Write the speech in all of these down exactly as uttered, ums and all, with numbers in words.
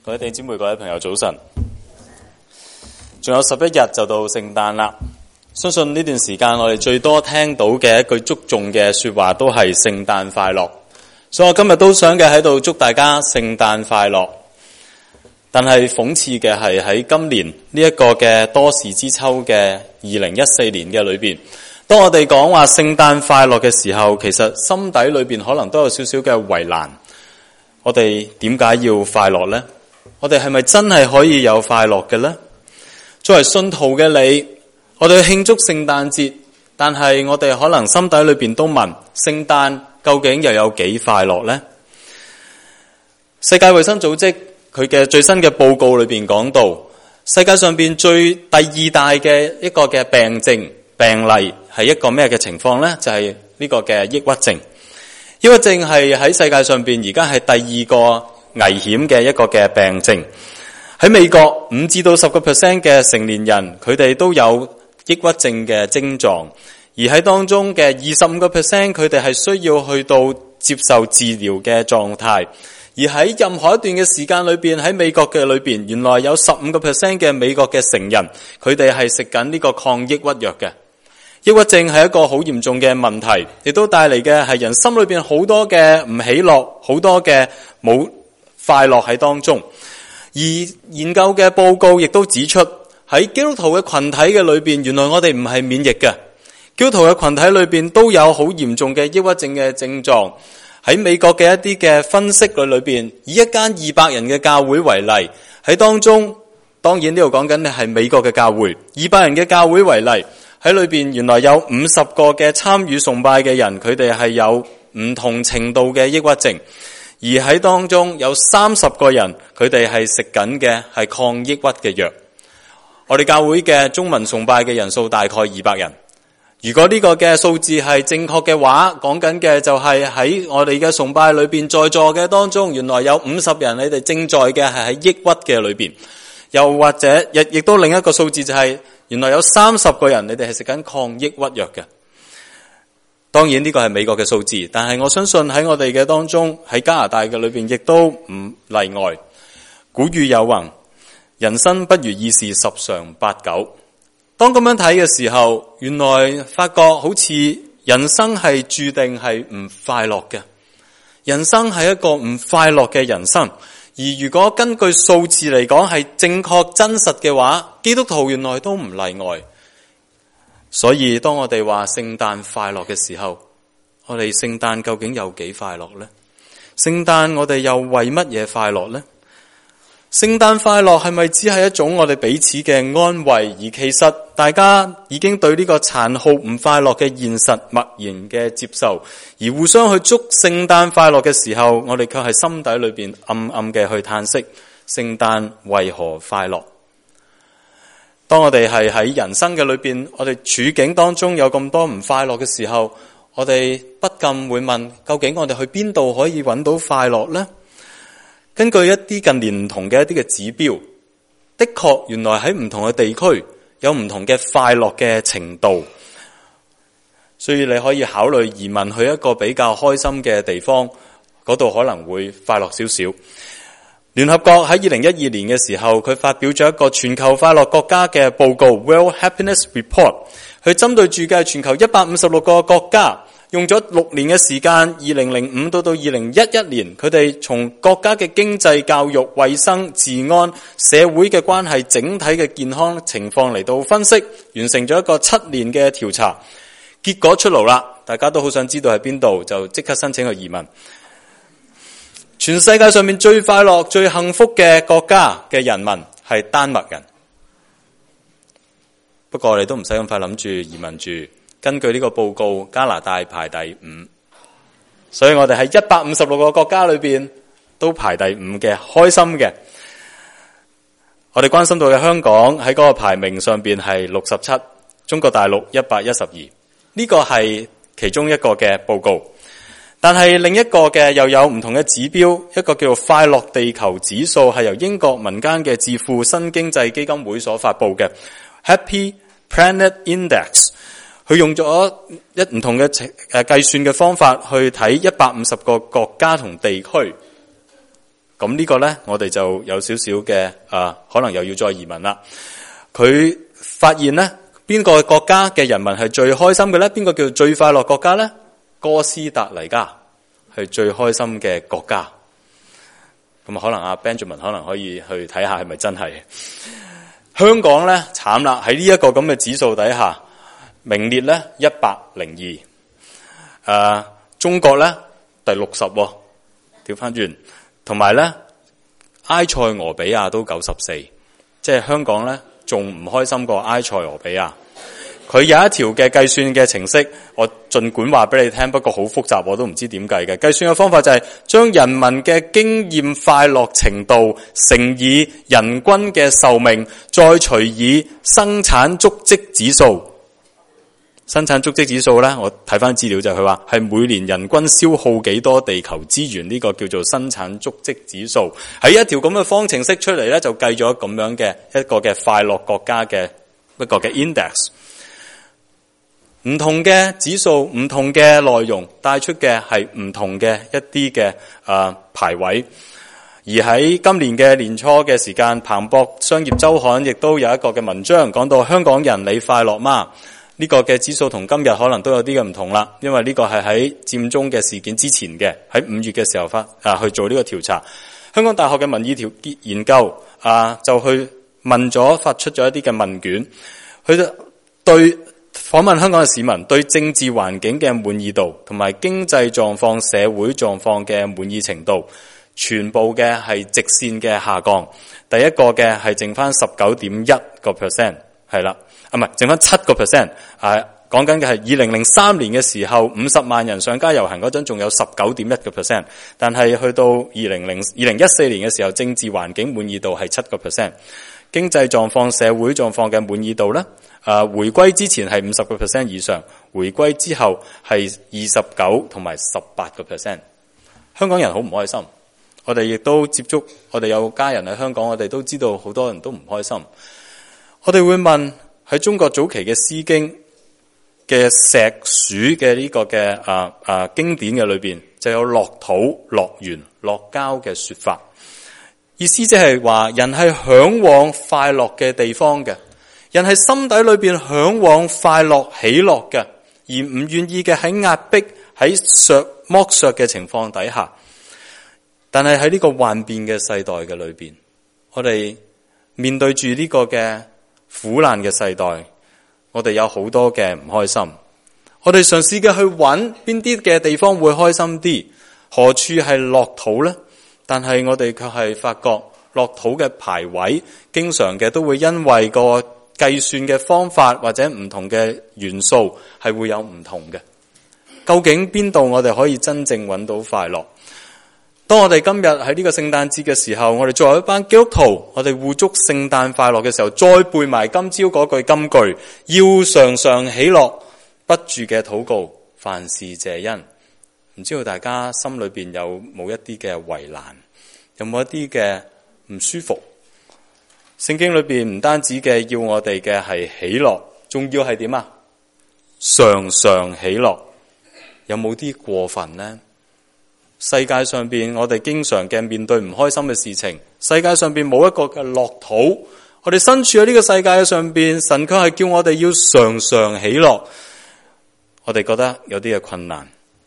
各位弟兄姊妹、各位朋友早晨，仲有十一日就到聖誕啦。相信呢段時間我哋最多聽到嘅一句祝頌嘅說話都係聖誕快樂，所以我今日都想嘅喺度祝大家聖誕快樂。但係諷刺嘅係喺今年呢一個嘅多事之秋嘅二零一四年嘅裏邊，當我哋講話聖誕快樂嘅時候，其實心底裏邊可能都有少少嘅為難。我哋點解要快樂呢？我哋係咪真係可以有快樂嘅呢？作為信徒嘅你，我哋慶祝聖誕節，但係我哋可能心底裏邊都問：聖誕究竟又有幾快樂呢？世界衛生組織佢嘅最新嘅報告裏邊講到，世界上邊最第二大嘅一個嘅病症病例係一個咩嘅情況呢？就係呢個嘅抑鬱症。抑鬱症係喺世界上邊而家係第二個危險嘅一個嘅病症。喺美國五至到十個 percent 嘅成年人，佢哋都有抑鬱症嘅症狀，而喺當中嘅二十五個 percent， 佢哋係需要去到接受治療嘅狀態。而喺任何一段嘅時間裏邊，喺美國嘅裏邊，原來有十五個 percent 嘅美國嘅成人，佢哋係食緊呢個抗抑鬱藥嘅。抑鬱症係一個好嚴重嘅問題，亦都帶嚟嘅係人心裏邊好多嘅唔喜樂，好多嘅冇快樂喺當中。而研究嘅報告亦都指出，喺基督徒嘅群體嘅裏邊，原來我哋唔係免疫嘅。基督徒嘅群體裏邊都有好嚴重嘅抑鬱症嘅症狀。喺美國嘅一啲嘅分析裏裏邊，以一間二百人嘅教會為例，喺當中，當然呢度講緊嘅係美國嘅教會，二百人嘅教會為例，喺裏邊原來有五十個嘅參與崇拜嘅人，佢哋係有唔同程度嘅抑鬱症，而喺當中有三十個人，佢哋係食緊嘅係抗抑鬱嘅藥。我哋教會嘅中文崇拜嘅人數大概二百人。如果呢個嘅數字係正確嘅話，講緊嘅就係喺我哋嘅崇拜裏邊在座嘅當中，原來有五十人你哋正在嘅係喺抑鬱嘅裏邊。又或者亦亦都另一個數字就係、是、原來有三十個人你哋係食緊抗抑鬱藥嘅。當然呢個係美國嘅數字，但係我相信喺我哋嘅當中，喺加拿大嘅裏邊亦都唔例外。古語有云：人生不如意事十常八九。當咁樣睇嘅時候，原來發覺好似人生係注定係唔快樂嘅，人生係一個唔快樂嘅人生。而如果根據數字嚟講係正確真實嘅話，基督徒原來都唔例外。所以當我哋話聖誕快樂嘅時候，我哋聖誕究竟有幾快樂呢？聖誕我哋又為乜嘢快樂呢？聖誕快樂係咪只係一種我哋彼此嘅安慰，而其實大家已經對呢個殘酷唔快樂嘅現實默然嘅接受，而互相去祝聖誕快樂嘅時候，我哋卻係心底裏邊暗暗嘅去嘆息：聖誕為何快樂？當我哋係喺人生嘅裏邊，我哋處境當中有咁多唔快樂嘅時候，我哋不禁會問：究竟我哋去邊度可以揾到快樂呢？根據一啲近年唔同嘅一啲嘅指標，的確原來喺唔同嘅地區有唔同嘅快樂嘅程度，所以你可以考慮移民去一個比較開心嘅地方，嗰度可能會快樂少少。聯合國喺二零一二年嘅時候，佢發表咗一個全球快樂國家嘅報告 World Happiness Report， 佢針對住嘅全球一百五十六個國家，用咗六年嘅時間，二零零五到到二零一一年，佢哋從國家嘅經濟、教育、衛生、治安、社會嘅關係、整體嘅健康情況嚟到分析，完成咗一個七年嘅調查。結果出爐啦，大家都好想知道喺邊度，就即刻申請去移民。全世界上面最快樂、最幸福嘅國家嘅人民係丹麥人。不過我哋都唔使咁快諗住移民住。根據呢個報告，加拿大排第五，所以我哋喺一百五十六個國家裏邊都排第五嘅，開心嘅。我哋關心到嘅香港喺嗰個排名上邊係六十七，中國大陸一百一十二，呢個係其中一個嘅報告。但係另一個嘅又有唔同嘅指標，一個叫做快樂地球指數，係由英國民間嘅智庫新經濟基金會所發佈嘅 Happy Planet Index。佢用咗一唔同嘅誒計算嘅方法去睇一百五十個國家同地區， 咁呢個咧，我哋就有少少嘅啊，可能又要再移民啦。佢發現咧，邊個國家嘅人民係最開心嘅咧？邊個叫最快樂國家咧？哥斯達黎加係最開心嘅國家。咁可能阿 Benjamin 可能可以去睇下係咪真係。香港咧慘啦，喺呢一個咁嘅指數底下，名列咧一百零二。誒，中國咧第六十，調翻轉。同埋咧，埃塞俄比亞都九十四，即係香港咧仲唔開心過埃塞俄比亞。佢有一條嘅計算嘅程式，我盡管話俾你聽，不過好複雜，我都唔知點計嘅。計算嘅方法就係將人民嘅經驗快樂程度乘以人均嘅壽命，再除以生產足跡指數。生產足跡指數咧，我睇翻資料就係佢話係每年人均消耗幾多地球資源，呢個叫做生產足跡指數。喺一條咁嘅方程式出嚟咧，就計咗咁樣嘅一個嘅快樂國家嘅一個嘅 index。唔同嘅指數，唔同嘅內容帶出嘅係唔同嘅一啲嘅誒排位。而喺今年嘅年初嘅時間，彭博商業週刊亦都有一個嘅文章講到香港人你快樂嗎？呢個嘅指數同今日可能都有啲嘅唔同啦，因為呢個係喺佔中嘅事件之前嘅，喺五月嘅時候發啊去做呢個調查。香港大學嘅民意調研究啊，就去問咗發出咗一啲嘅問卷，佢就對訪問香港嘅市民對政治環境嘅滿意度同埋經濟狀況、社會狀況嘅滿意程度，全部嘅係直線嘅下降。第一個嘅係剩翻十九點一個 percent， 係啦。啊，唔係，剩翻七個 percent， 啊，講緊嘅係二零零三年嘅時候，五十萬人上街遊行嗰陣，仲有十九點一個 percent， 但係去到二零零二零一四年嘅時候，政治環境滿意度係七個 percent， 經濟狀況、社會狀況嘅滿意度咧，啊，回歸之前係五十個 percent 以上，回歸之後係二十九同埋十八個 percent。香港人好唔開心，我哋亦都接觸，我哋有家人喺香港，我哋都知道好多人都唔開心。我哋會問。喺中國早期嘅《詩經》嘅石鼠嘅呢個嘅啊啊經典嘅裏邊，就有樂土、樂園、樂郊嘅說法。意思即係話，人係向往快樂嘅地方嘅，人係心底裏邊向往快樂、喜樂嘅，而唔願意嘅喺壓迫、喺削剝削嘅情況底下。但係喺呢個幻變嘅世代嘅裏邊，我哋面對住呢個嘅苦難嘅世代，我哋有好多嘅唔開心。我哋嘗試嘅去揾邊啲嘅地方會開心啲，何處係樂土呢？但係我哋卻係發覺樂土嘅排位，經常嘅都會因為個計算嘅方法或者唔同嘅元素係會有唔同嘅。究竟邊度我哋可以真正揾到快樂？當我哋今日喺呢個聖誕節嘅時候，我哋作為一班基督徒，我哋互祝聖誕快樂嘅時候，再背埋今朝嗰句金句，要常常喜樂，不住嘅禱告，凡事謝恩。唔知道大家心裏邊有冇一啲嘅為難，有冇一啲嘅唔舒服？聖經裏邊唔單止嘅要我哋嘅係喜樂，仲要係點啊？常常喜樂，有冇啲過分呢？世界上邊我哋經常嘅面對唔開心嘅事情，世界上邊冇一個嘅樂土，我哋身處喺呢個世界嘅上邊，神卻係叫我哋要常常喜樂，我哋覺得有啲嘅困難。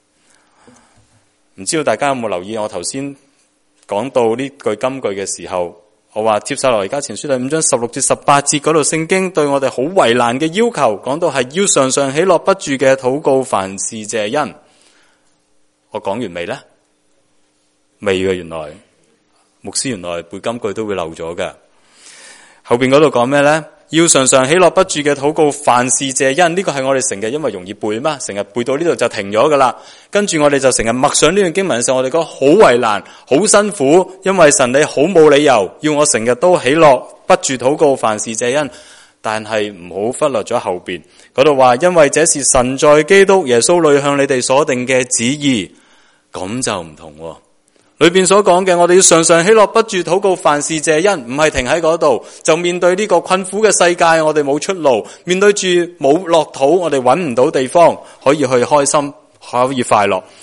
唔知道大家有冇留意我頭先講到呢句金句嘅時候，我話帖撒羅尼迦前書第五章十六至十八節嗰度，聖經對我哋好為難嘅要求，講到係要常常喜樂，不住嘅禱告，凡事謝恩。我講完未呢？未嘅，原來牧師原來背金句都會漏咗嘅。後邊嗰度講咩呢？要常常喜樂，不住嘅禱告，凡事謝恩。呢個係我哋成日因為容易背嘛，成日背到呢度就停咗噶啦。跟住我哋就成日默想呢段經文嘅時候，我哋覺得好為難，好辛苦，因為神你好冇理由要我成日都喜樂，不住禱告，凡事謝恩。但係唔好忽略咗後邊嗰度話，因為這是神在基督耶穌裏向你哋所定嘅旨意。咁就唔同喎。裏邊所講嘅，我哋要常常喜樂，不住禱告，凡事謝恩，唔係停喺嗰度，就面對呢個困苦嘅世界，我哋冇出路，面對住冇樂土，我哋揾唔到地方可以去開心，可以快樂。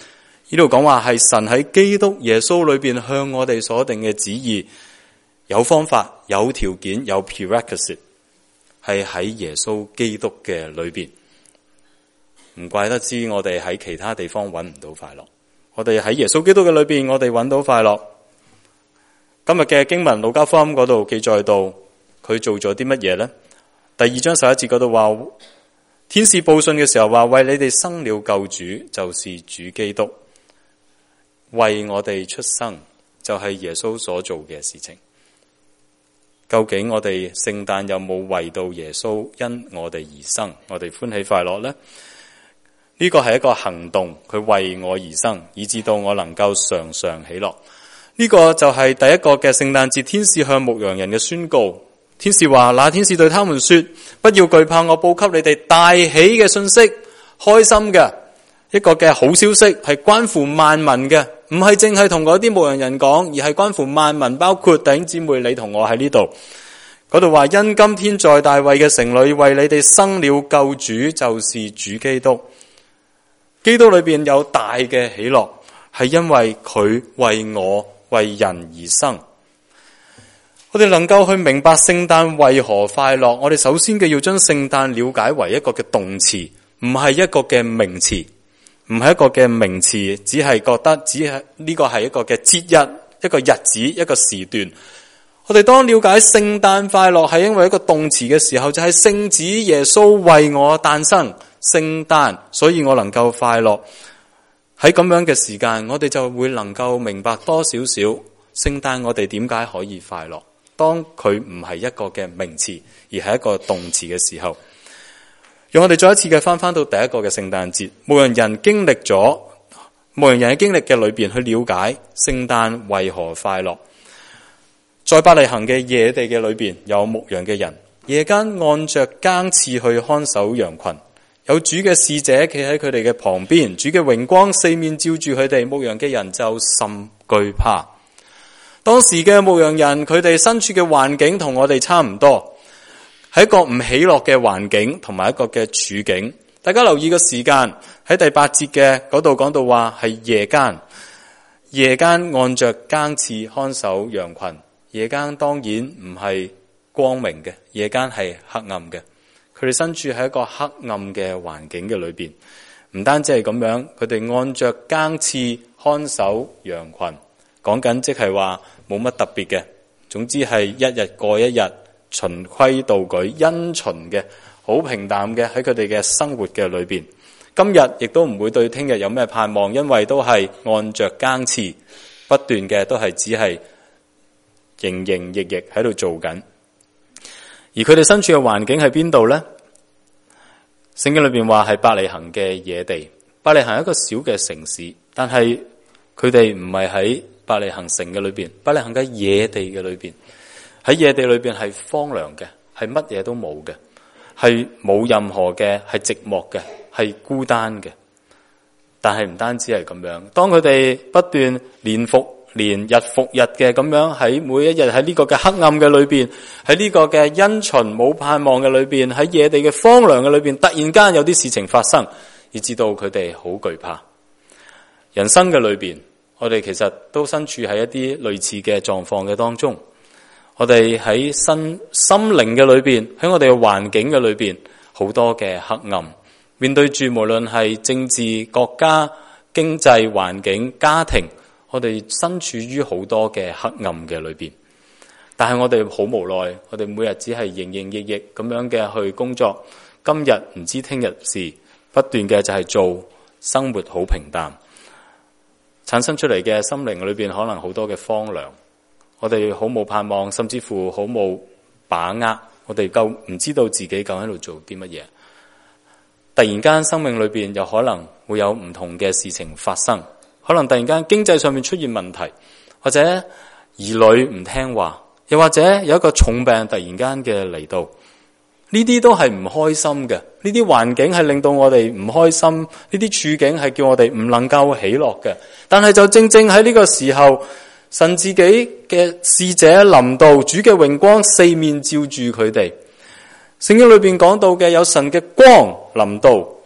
呢度講話係神喺基督耶穌裏邊向我哋所定嘅旨意，有方法、有條件、有 prerequisite， 係喺耶穌基督嘅裏邊。唔怪得知我哋喺其他地方揾唔到快樂，我哋喺耶穌基督嘅裏邊，我哋揾到快樂。今日嘅經文路加福音嗰度記載到佢做咗啲乜嘢呢？第二章十一節嗰度話，天使報信嘅時候話，為你哋生了救主，就是主基督。為我哋出生就係耶穌所做嘅事情。究竟我哋聖誕有冇為到耶穌因我哋而生，我哋歡喜快樂呢？呢個係一個行動，佢為我而生，以致到我能夠常常喜樂。呢個就係第一個嘅聖誕節，天使向牧羊人嘅宣告。天使話，那天使對他們說，不要懼怕，我報給你哋大喜嘅信息，開心嘅一個嘅好消息，係關乎萬民嘅，唔係淨係同嗰啲牧羊人講，而係關乎萬民，包括弟兄姊妹你同我喺呢度。嗰度話，因今天在大衛嘅城裏為你哋生了救主，就是主基督。基督裏邊有大嘅喜樂，係因為佢為我為人而生。我哋能夠去明白聖誕為何快樂，我哋首先嘅要將聖誕了解為一個嘅動詞，唔係一個嘅名詞，唔係一個嘅名詞，只係覺得只係呢個係一個嘅節日，一個日子，一個時段。我哋當了解聖誕快樂係因為一個動詞嘅時候，就係聖子耶穌為我誕生，聖誕，所以我能夠快樂。喺咁樣嘅時間，我哋就會能夠明白多少少聖誕我哋點解可以快樂。當佢唔係一個嘅名詞，而係一個動詞嘅時候，讓我哋再一次嘅翻翻到第一個嘅聖誕節，牧羊人經歷咗牧羊人喺經歷嘅裏邊去了解聖誕為何快樂。在伯利恆嘅野地嘅裏邊，有牧羊嘅人，夜間按着更次去看守羊群，有主嘅使者企喺佢哋嘅旁邊，主嘅榮光四面照住佢哋，牧羊嘅人就甚懼怕。當時嘅牧羊人，佢哋身處嘅環境同我哋差唔多，係一個唔喜樂嘅環境同埋一個嘅處境。大家留意個時間，喺第八節嘅嗰度講到話係夜間，夜間按着更次看守羊群。夜間當然唔係光明嘅，夜間係黑暗嘅。佢哋身處喺一個黑暗嘅環境嘅裏邊，唔單止係咁樣，佢哋按着更次看守羊群。講緊即係話冇乜特別嘅，總之係一日過一日，循規蹈矩，因循嘅，好平淡嘅喺佢哋嘅生活嘅裏邊。今日亦都唔會對聽日有咩盼望，因為都係按着更次不斷嘅，都係只係營營役役喺度做緊。而佢哋身處嘅環境喺邊度呢？聖經裏邊話係伯利恆嘅野地。伯利恆係一個小嘅城市，但係佢哋唔係喺伯利恆城嘅裏邊，伯利恆嘅野地嘅裏邊，喺野地裏邊係荒涼嘅，係乜嘢都冇嘅，係冇任何嘅，係寂寞嘅，係孤單嘅。但係唔單止係咁樣，當佢哋不斷年復年、日復日嘅咁樣喺每一日喺呢個嘅黑暗嘅裏邊，喺呢個嘅因循冇盼望嘅裏邊，喺野地嘅荒涼嘅裏邊，突然間有啲事情發生，以致到佢哋好懼怕。人生嘅裏邊，我哋其實都身處喺一啲類似嘅狀況嘅當中。我哋喺心心靈嘅裏邊，喺我哋嘅環境嘅裏邊，好多嘅黑暗，面對住無論係政治、國家、經濟、環境、家庭，我哋身處於好多嘅黑暗嘅裏邊。但係我哋好無奈，我哋每日只係營營役役咁樣嘅去工作，今日唔知聽日事，不斷嘅就係做，生活好平淡。產生出嚟嘅心靈裏邊可能好多嘅荒涼，我哋好冇盼望，甚至乎好冇把握，我哋夠唔知道自己究竟喺度做啲乜嘢。突然間生命裏邊有可能會有唔同嘅事情發生，可能突然間經濟上面出現問題，或者兒女唔聽話，又或者有一個重病突然間嘅嚟到，呢啲都係唔開心嘅，呢啲環境係令到我哋唔開心，呢啲處境係叫我哋唔能夠喜樂嘅。但係就正正喺呢個時候，神自己嘅使者臨到，主嘅榮光四面照住佢哋。聖經裏邊講到嘅有神嘅光臨到，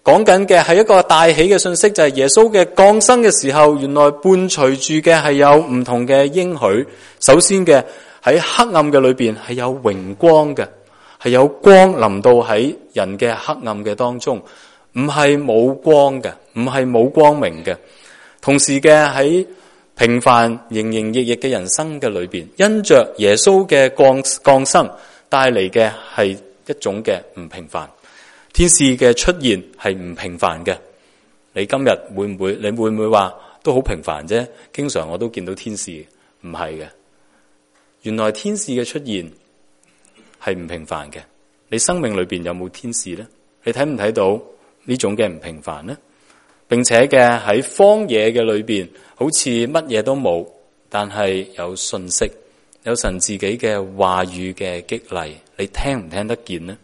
講緊嘅係一個大喜嘅信息，就係耶穌嘅降生嘅時候，原來伴隨住嘅係有唔同嘅應許。首先嘅喺黑暗嘅裏邊係有榮光嘅，係有光臨到喺人嘅黑暗嘅當中，唔係冇光嘅，唔係冇光明嘅。同時嘅喺平凡營營役役嘅人生嘅裏邊，因着耶穌嘅降降生帶嚟嘅係一種嘅唔平凡。天使嘅出現係唔平凡嘅。你今日會唔會？你會唔會話都好平凡啫？經常我都見到天使，唔係嘅。原來天使嘅出現係唔平凡嘅。你生命裏邊有冇天使呢？你睇唔睇到呢種嘅唔平凡呢？並且嘅喺荒野嘅裏邊，好似乜嘢都冇，但係有信息，有神自己嘅話語嘅激勵，你聽唔聽得見呢？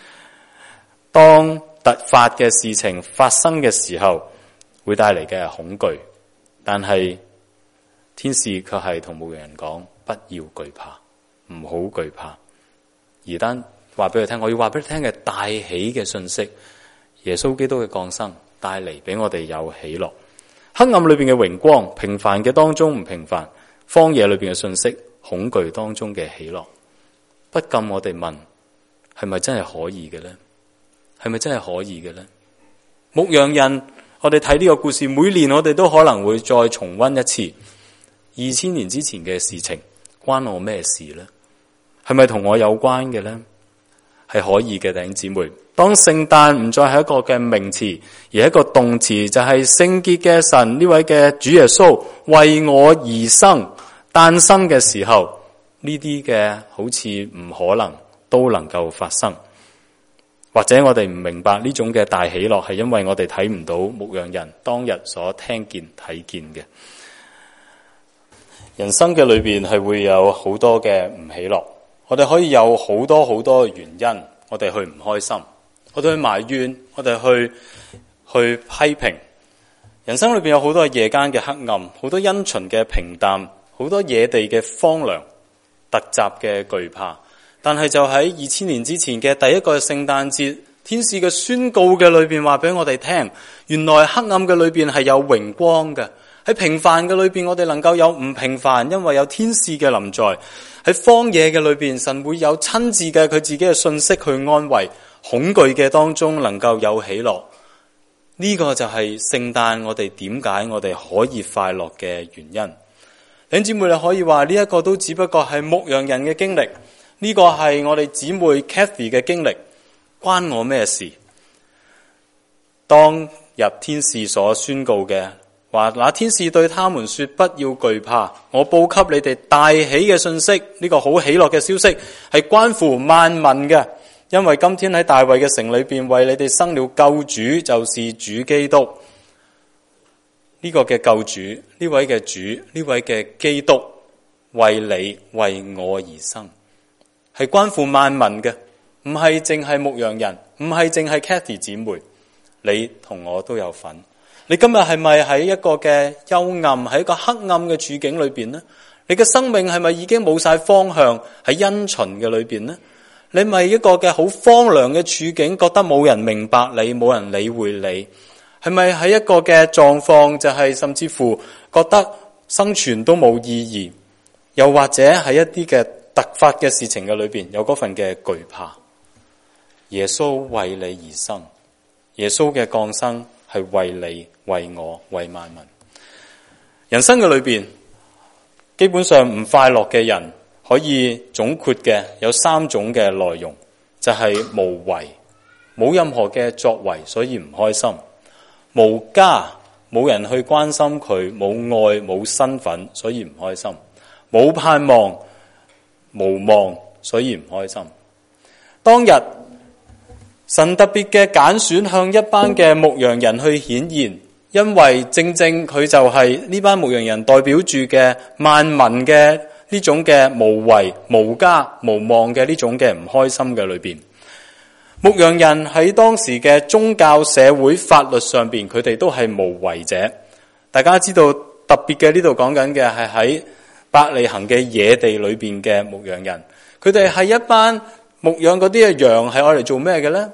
當突發嘅事情發生嘅時候，會帶嚟嘅恐懼，但係天使卻係同牧羊人講：不要懼怕，唔好懼怕。而單話俾佢聽，我要話俾佢聽嘅大喜嘅信息，耶穌基督嘅降生帶嚟俾我哋有喜樂。黑暗裏邊嘅榮光，平凡嘅當中唔平凡，荒野裏邊嘅信息，恐懼當中嘅喜樂。不禁我哋問：係咪真係可以嘅呢？係咪真係可以嘅呢？牧羊人，我哋睇呢個故事，每年我哋都可能會再重溫一次二千年之前嘅事情，關我咩事呢？係咪同我有關嘅呢？係可以嘅，弟兄姊妹。當聖誕唔再係一個嘅名詞，而係一個動詞，就係聖潔嘅神呢位嘅主耶穌為我而生誕生嘅時候，呢啲嘅好似唔可能都能夠發生。或者我哋唔明白呢種嘅大喜樂，係因為我哋睇唔到牧羊人當日所聽見睇見嘅。人生嘅裏邊係會有好多嘅唔喜樂，我哋可以有好多好多原因，我哋去唔開心，我哋去埋怨，我哋去去批評。人生裏邊有好多夜間嘅黑暗，好多陰沉嘅平淡，好多野地嘅荒涼，突襲嘅懼怕。但係就喺二千年之前嘅第一個聖誕節，天使嘅宣告嘅裏邊話俾我哋聽，原來黑暗嘅裏邊係有榮光嘅。喺平凡嘅裏邊，我哋能夠有唔平凡，因為有天使嘅臨在。喺荒野嘅裏邊，神會有親自嘅佢自己嘅信息去安慰。恐懼嘅當中能夠有喜樂，呢、這個就係聖誕我哋點解我哋可以快樂嘅原因。弟兄姊妹，你可以話呢一個都只不過係牧羊人嘅經歷。呢個係我哋姊妹 Kathy 嘅經歷，關我咩事？當日天使所宣告嘅話，那天使對他們說：不要懼怕，我報給你哋大喜嘅信息。呢個好喜樂嘅消息係關乎萬民嘅，因為今天喺大衛嘅城裏邊為你哋生了救主，就是主基督。呢個嘅救主，呢位嘅主，呢位嘅基督為你為我而生。係關乎萬民嘅，唔係淨係牧羊人，唔係淨係 Kathy 姊妹，你同我都有份。你今日係咪喺一個嘅幽暗，喺一個黑暗嘅處境裏邊呢？你嘅生命係咪已經冇晒方向，喺陰沉嘅裏邊呢？你咪一個嘅好荒涼嘅處境，覺得冇人明白你，冇人理會你？係咪喺一個嘅狀況，就係甚至乎覺得生存都冇意義？又或者喺一啲嘅突發嘅事情嘅裏邊，有嗰份嘅懼怕。耶穌為你而生，耶穌嘅降生係為你、為我、為萬民。人生嘅裏邊，基本上唔快樂嘅人可以總括嘅有三種嘅內容，就係無為，冇任何嘅作為，所以唔開心；無家，冇人去關心佢，冇愛，冇身份，所以唔開心；冇盼望，無望，所以唔開心。當日神特別嘅揀選向一班嘅牧羊人去顯現，因為正正佢就係呢班牧羊人代表住嘅萬民嘅呢種嘅無為、無家、無望嘅呢種嘅唔開心嘅裏邊。牧羊人喺當時嘅宗教、社會、法律上邊，佢哋都係無為者。大家知道特別嘅呢度講緊嘅係喺伯利恆嘅野地裏邊嘅牧羊人，佢哋係一班牧養嗰啲嘅羊係愛嚟做咩嘅咧？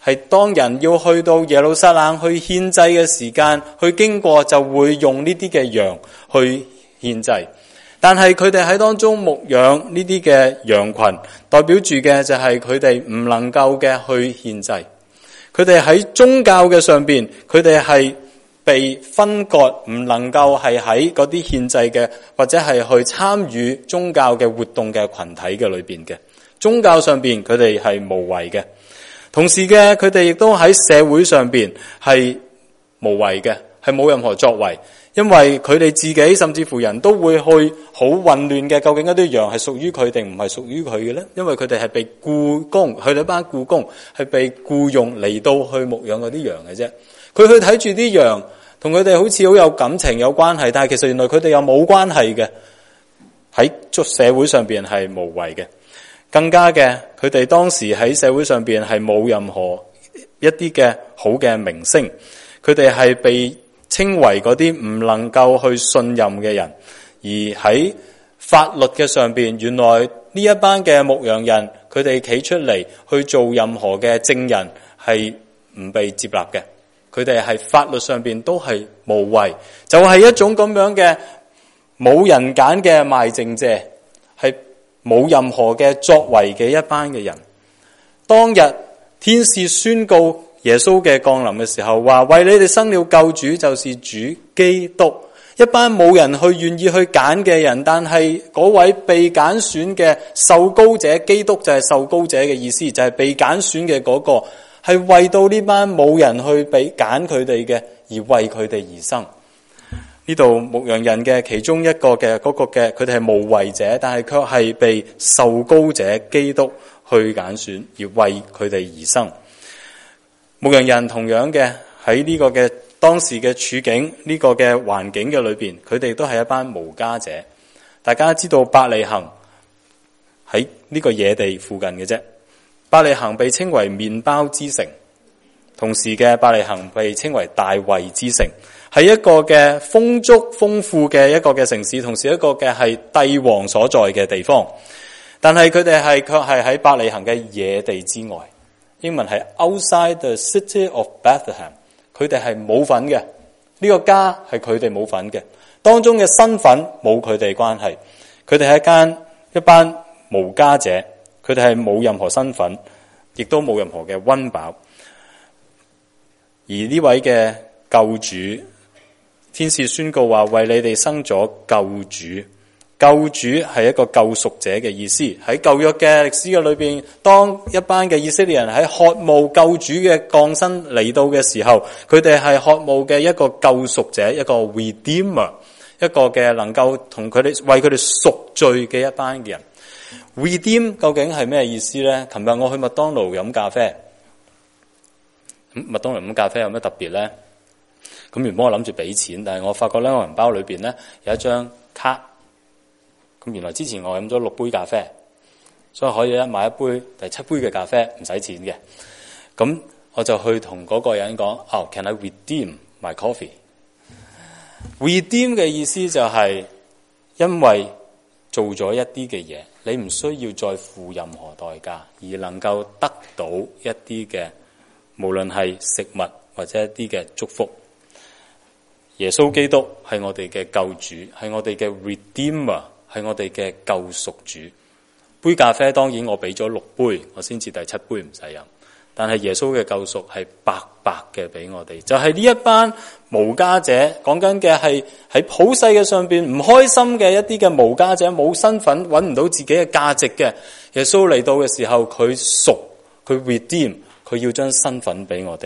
係當人要去到耶路撒冷去獻祭嘅時間，去經過就會用呢啲嘅羊去獻祭。但係佢哋喺當中牧養呢啲嘅羊群，代表住嘅就係佢哋唔能夠嘅去獻祭。佢哋喺宗教嘅上邊，佢哋係被分割，唔能夠係喺嗰啲獻祭嘅或者係去參與宗教嘅活動嘅群體嘅裏邊嘅。宗教上邊佢哋係無為嘅，同時嘅佢哋亦都喺社會上邊係無為嘅，係冇任何作為。因為佢哋自己甚至乎人都會去好混亂嘅，究竟一啲羊係屬於佢定唔係屬於佢嘅咧？因為佢哋係被僱工，佢哋一班僱工係被僱用嚟到去牧養嗰啲羊嘅啫。佢去睇住啲羊，同佢哋好似好有感情有關係，但係其實原來佢哋又冇關係嘅。喺社會上邊係無謂嘅，更加嘅佢哋當時喺社會上邊係冇任何一啲嘅好嘅名聲，佢哋係被稱為嗰啲唔能夠去信任嘅人，而喺法律嘅上邊，原來呢一班嘅牧羊人，佢哋企出嚟去做任何嘅證人係唔被接納嘅，佢哋係法律上邊都係無謂，就係、是、一種咁樣嘅冇人揀嘅賣剩蔗，係冇任何嘅作為嘅一班嘅人。當日天使宣告耶穌嘅降臨嘅時候，話為你哋生了救主，就是主基督。一班冇人去願意去揀嘅人，但係嗰位被揀選嘅受膏者，基督就係受膏者嘅意思，就係、是、被揀選嘅嗰、那個，係為到呢班冇人去俾揀佢哋嘅，而為佢哋而生。呢度牧羊人嘅其中一個嘅嗰、那個嘅，佢哋係無為者，但係卻係被受膏者基督去揀選，而為佢哋而生。牧羊人同樣嘅喺呢個嘅當時嘅處境，呢、這個嘅環境嘅裏邊，佢哋都係一班無家者。大家知道伯利恆喺呢個野地附近嘅啫。伯利恆被稱為麵包之城，同時嘅伯利恆被稱為大衛之城，係一個嘅豐足豐富嘅一個嘅城市，同時一個嘅係帝王所在嘅地方。但係佢哋係卻係喺伯利恆嘅野地之外。英文係 outside the city of Bethlehem， 佢哋係冇份嘅，呢個家係佢哋冇份嘅，當中嘅身份冇佢哋關係，佢哋係一間一班無家者，佢哋係冇任何身份，亦都冇任何嘅溫飽。而呢位嘅救主，天使宣告話為你哋生咗救主。救主係一個救贖者嘅意思。喺舊約嘅歷史嘅裏邊，當一班嘅以色列人喺渴慕救主嘅降生嚟到嘅時候，佢哋係渴慕嘅一個救贖者，一個 redeemer， 一個嘅能夠同佢哋為佢哋贖罪嘅一班嘅人。redeem 究竟係咩意思呢？琴日我去麥當勞飲咖啡，咁麥當勞飲咖啡有咩特別呢？咁原本我諗住俾錢，但係我發覺咧，我銀包裏邊咧有一張卡。咁原來之前我飲咗六杯咖啡，所以可以咧買一杯第七杯嘅咖啡唔使錢嘅。咁我就去同嗰個人講，哦 ，Can I redeem my coffee？ redeem 嘅意思就係因為做咗一啲嘅嘢，你唔需要再付任何代價，而能夠得到一啲嘅，無論係食物或者一啲嘅祝福。耶穌基督係我哋嘅救主，係我哋嘅 redeemer。係我哋嘅救贖主。杯咖啡當然我俾咗六杯，我先至第七杯唔使飲。但係耶穌嘅救贖係白白嘅俾我哋，就係呢一班無家者，講緊嘅係喺普世嘅上邊唔開心嘅一啲嘅無家者，冇身份，揾唔到自己嘅價值嘅。耶穌嚟到嘅時候，佢贖，佢 redeem， 佢要將身份俾我哋。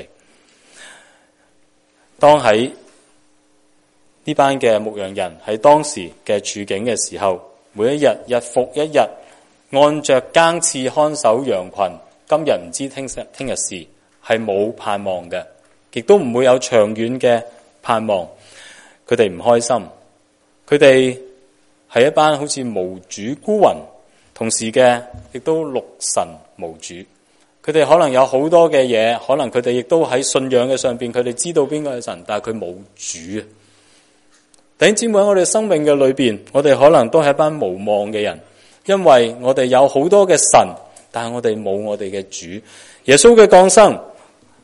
當喺呢班嘅牧羊人喺當時嘅處境嘅時候，每一日日復一日，按着更次看守羊群。今日唔知聽日聽日事，係冇盼望嘅，亦都唔會有長遠嘅盼望。佢哋唔開心，佢哋係一班好似無主孤魂，同時嘅亦都六神無主。佢哋可能有好多嘅嘢，可能佢哋亦都喺信仰嘅上邊，佢哋知道邊個係神，但係佢冇主。弟兄姊妹，喺我哋生命嘅裏邊，我哋可能都係一班無望嘅人，因為我哋有好多嘅神，但係我哋冇我哋嘅主。耶穌嘅降生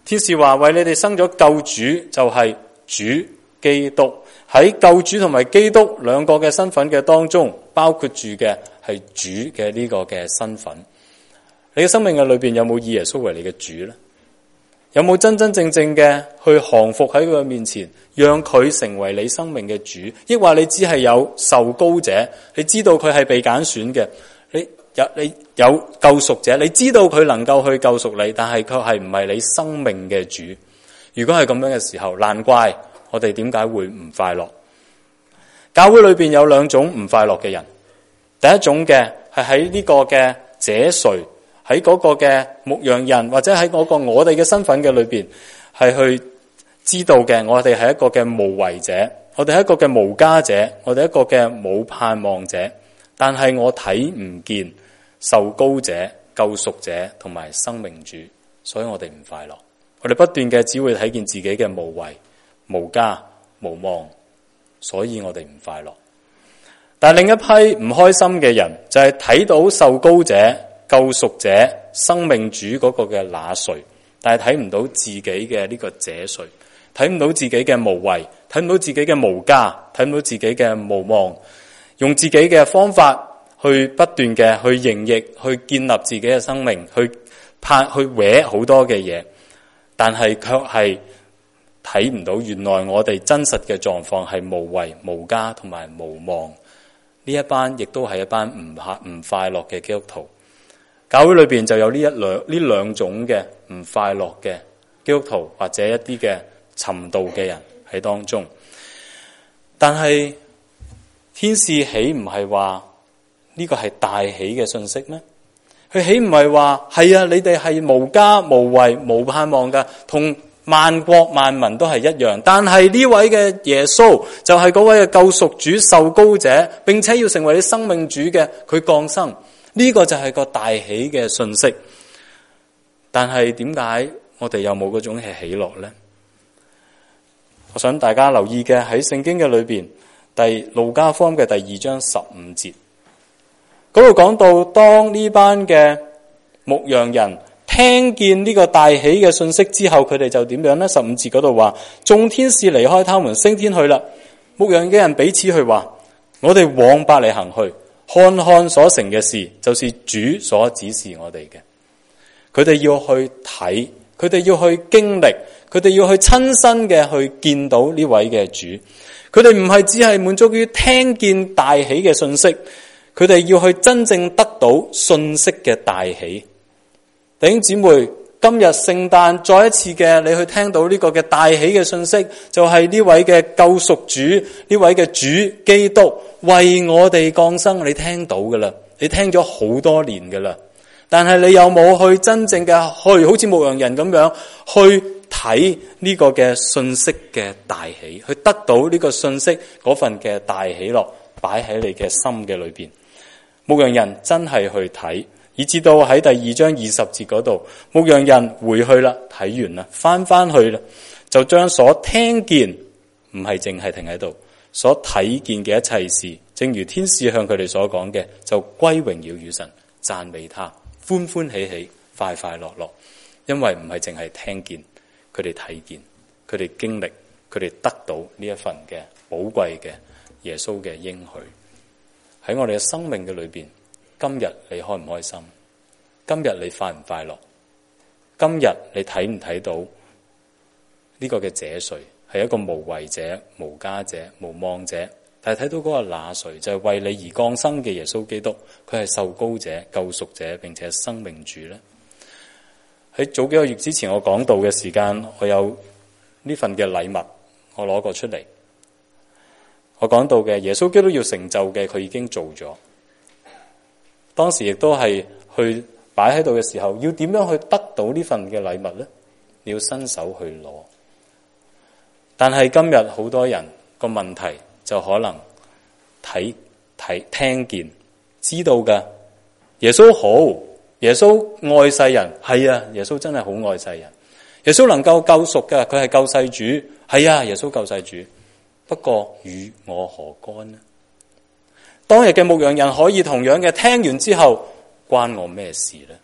天使話為你哋生咗救主，就係主基督。喺救主同埋基督兩個嘅身份嘅當中，包括住嘅係主嘅呢個嘅身份。你嘅生命嘅裏邊有冇以耶穌為你嘅主呢？有冇真真正正嘅去降服喺佢嘅面前，讓佢成為你生命嘅主？抑或你只係有受膏者，你知道佢係被揀選嘅，你有你有救贖者，你知道佢能夠去救贖你，但係佢係唔係你生命嘅主。如果係咁樣嘅時候，難怪我哋點解會唔快樂。教會裏邊有兩種唔快樂嘅人，第一種嘅係喺呢個嘅這誰，喺嗰個嘅牧羊人，或者喺嗰個我哋嘅身份嘅裏邊，係去知道嘅，我哋係一個嘅無為者，我哋係一個嘅無家者，我哋一個嘅冇盼望者，但係我睇唔見受膏者、救贖者同埋生命主，所以我哋唔快樂。我哋不斷嘅只會睇見自己嘅無為、無家、無望，所以我哋唔快樂。但係另一批唔開心嘅人，就係睇到受膏者、救贖者、生命主嗰個嘅那誰，但係睇唔到自己嘅呢個這誰，睇唔到自己嘅無為，睇唔到自己嘅無家，睇唔到自己嘅無望，用自己嘅方法去不斷嘅去營役，去建立自己嘅生命，去拍去搲好多嘅嘢，但係卻係睇唔到原來我哋真實嘅狀況係無為、無家同埋無望。呢一班亦都係一班唔唔快樂嘅基督徒。教會裏邊就有呢一兩呢兩種嘅唔快樂嘅基督徒，或者一啲嘅尋道嘅人喺當中。但係天使豈唔係話呢個係大喜嘅信息咩？佢豈唔係話係啊？你哋係無家無為無盼望噶，同萬國萬民都係一樣。但係呢位嘅耶穌就係嗰位嘅救贖主、受膏者，並且要成為你生命主嘅，佢降生。呢、這個就係個大喜嘅信息。但係點解我哋又冇嗰種嘅喜樂呢？我想大家留意嘅喺聖經嘅裏邊，第路加福音嘅第二章十五節嗰度講到，當呢班嘅牧羊人聽見呢個大喜嘅信息之後，佢哋就點樣呢？十五節嗰度話，眾天使離開他們升天去啦。牧羊嘅人彼此去話，我哋往伯利恆去，看看所成嘅事，就是主所指示我哋嘅。佢哋要去睇，佢哋要去經歷，佢哋要去親身嘅去見到呢位嘅主。佢哋唔係只係滿足於聽見大喜嘅信息，佢哋要去真正得到信息嘅大喜。弟兄姊妹，今日聖誕再一次嘅你去聽到呢個嘅大喜嘅信息，就係呢位嘅救贖主，呢位嘅主基督為我哋降生。你聽到噶啦，你聽咗好多年噶啦，但係你有冇去真正嘅去好似牧羊人咁樣去睇呢個嘅信息嘅大喜，去得到呢個信息嗰份嘅大喜樂擺喺你嘅心嘅裏邊。牧羊人真係去睇，以至到喺第二章二十節嗰度，牧羊人回去啦，睇完啦，翻翻去啦，就將所聽見，唔係淨係停喺度，所睇見嘅一切事，正如天使向佢哋所講嘅，就歸榮耀與神，讚美他，歡歡喜喜，快快樂樂。因為唔係淨係聽見，佢哋睇見，佢哋經歷，佢哋得到呢一份嘅寶貴嘅耶穌嘅應許。喺我哋嘅生命嘅裏邊，今日你開唔開心？今日你快唔快樂？今日你睇唔睇到呢個嘅這誰係一個無為者、無家者、無望者？但係睇到嗰個那誰就係為你而降生嘅耶穌基督，佢係受膏者、救贖者，並且係生命主咧。喺早幾個月之前我講道嘅時間，我有呢份嘅禮物，我攞過出嚟。我講到嘅耶穌基督要成就嘅，佢已經做咗。當時亦都係去擺喺度嘅時候，要點樣去得到呢份嘅禮物呢？你要伸手去攞。但係今日好多人個問題就可能睇睇聽見知道嘅耶穌好，耶穌愛世人，係啊，耶穌真係好愛世人。耶穌能夠救贖嘅，佢係救世主，係啊，耶穌救世主。不過與我何干呢？當日嘅牧羊人可以同樣嘅聽完之後，關我咩事呢？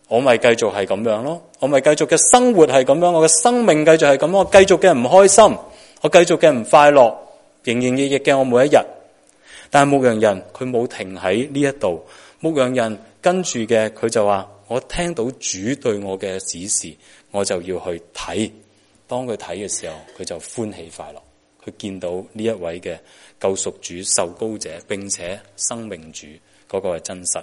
我咪繼續係咁樣咯，我咪繼續嘅生活係咁樣，我嘅生命繼續係咁，我繼續嘅唔開心，我繼續嘅唔快樂，營營役役嘅我每一日。但係牧羊人佢冇停喺呢一度，牧羊人跟住嘅佢就話，我聽到主對我嘅指示，我就要去睇。當佢睇嘅時候，佢就歡喜快樂。佢見到呢一位嘅救贖主、受膏者，並且生命主嗰個係真實。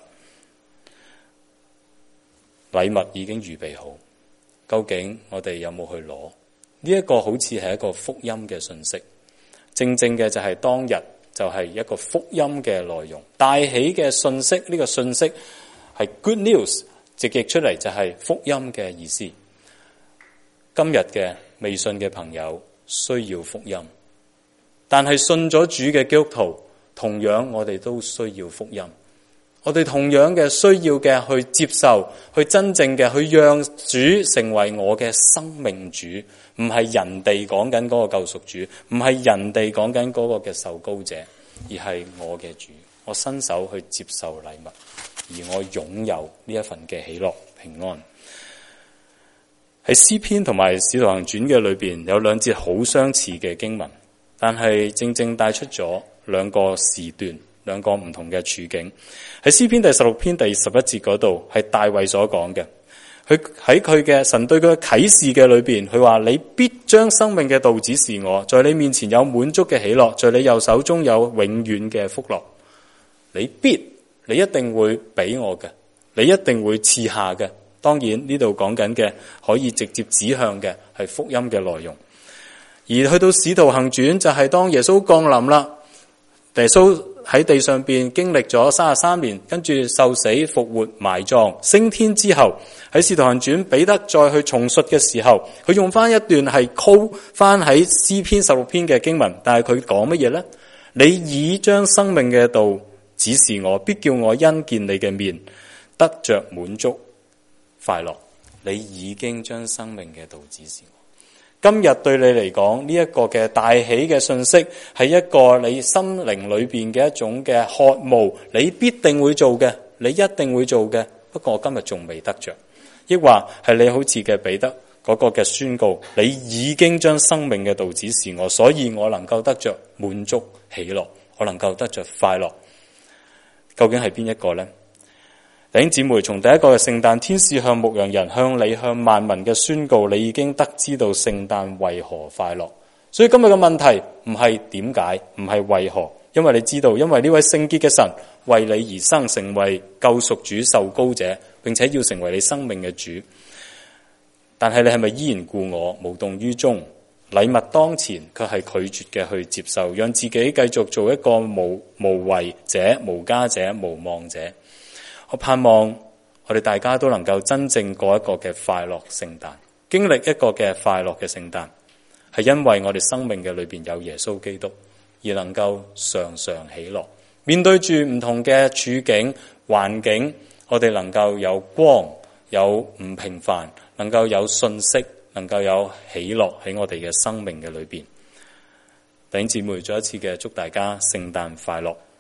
禮物已經預備好，究竟我哋有冇去攞？呢一個好似係一個福音嘅信息，正正嘅就係當日就係一個福音嘅內容，帶起嘅信息。呢個信息係 good news， 直譯出嚟就係福音嘅意思。今日嘅未信嘅朋友需要福音，但係信咗主嘅基督徒，同樣我哋都需要福音。我哋同樣嘅需要嘅去接受，去真正嘅去讓主成為我嘅生命主，唔係人哋講緊嗰個救贖主，唔係人哋講緊嗰個嘅受膏者，而係我嘅主。我伸手去接受禮物，而我擁有呢一份嘅喜樂平安。喺詩篇同埋使徒行傳嘅裏邊有兩節好相似嘅經文，但係正正帶出咗兩個時段，兩個唔同嘅處境。喺詩篇第十六篇第十一節嗰度，係大衛所講嘅。佢喺佢嘅神對佢嘅啟示嘅裏邊，佢話，你必將生命嘅道指示我，在你面前有滿足嘅喜樂，在你右手中有永遠嘅福樂。你必，你一定會俾我嘅，你一定會賜下嘅。當然呢度講緊嘅可以直接指向嘅係福音嘅內容。而去到使徒行傳就係當耶穌降臨啦，耶穌喺地上邊經歷咗三十三年，跟住受死復活埋葬升天之後，喺使徒行傳彼得再去重述嘅時候，佢用翻一段係 call 翻喺詩篇十六篇嘅經文，但係佢講乜嘢呢？你已將生命嘅道指示我，必叫我因見你嘅面得着滿足快樂。你已經將生命嘅道指示我。今日對你嚟講，呢一個嘅大喜嘅信息係一個你心靈裏邊嘅一種嘅渴慕，你必定會做嘅，你一定會做嘅。不過我今日仲未得着，抑或係你好似嘅彼得嗰個嘅宣告，你已經將生命嘅道指示我，所以我能夠得着滿足喜樂，我能夠得着快樂。究竟係邊一個呢？弟兄姊妹，從第一個嘅聖誕，天使向牧羊人，向你，向萬民嘅宣告，你已經得知到聖誕為何快樂。所以今日嘅問題唔係點解，唔係為何，因為你知道，因為呢位聖潔嘅神為你而生，成為救贖主、受膏者，並且要成為你生命嘅主。但係你係咪依然故我，無動於衷？禮物當前，卻係拒絕嘅去接受，讓自己繼續做一個無無為者、無家者、無望者。我盼望我哋大家都能夠真正過一個嘅快樂聖誕，經歷一個嘅快樂嘅聖誕，係因為我哋生命嘅裏邊有耶穌基督，而能夠常常喜樂。面對住唔同嘅處境環境，我哋能夠有光，有唔平凡，能夠有信息，能夠有喜樂喺我哋嘅生命嘅裏邊。弟兄姊妹，再一次嘅祝大家聖誕快樂。